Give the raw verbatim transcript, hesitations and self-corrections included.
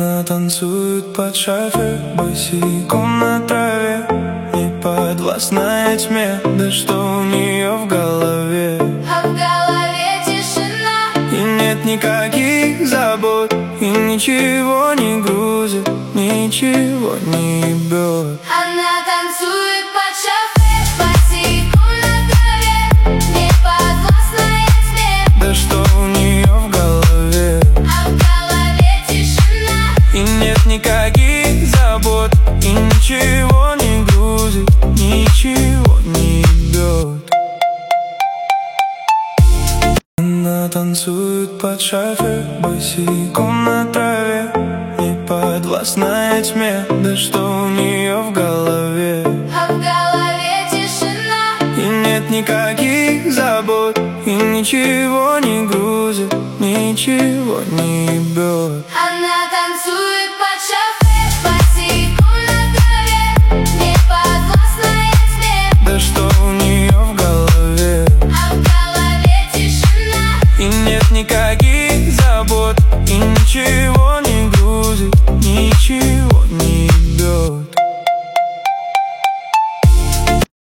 Она танцует под шафе, босиком на траве, не подвластная тьме. Да что у нее в голове? А в голове тишина, и нет никаких забот, и ничего не грузит, ничего не ебет. Она танцует под шафе, босиком на траве, не подвластная тьме. Да что у нее в голове? А в голове тишина, и нет никаких забот, и ничего не грузит, ничего не ебет. Она танцует под шафе, босиком на траве, не подвластная тьме. Да что у нее в голове? а в голове тишина, и нет никаких забот, и ничего не грузит, ничего не ебет. она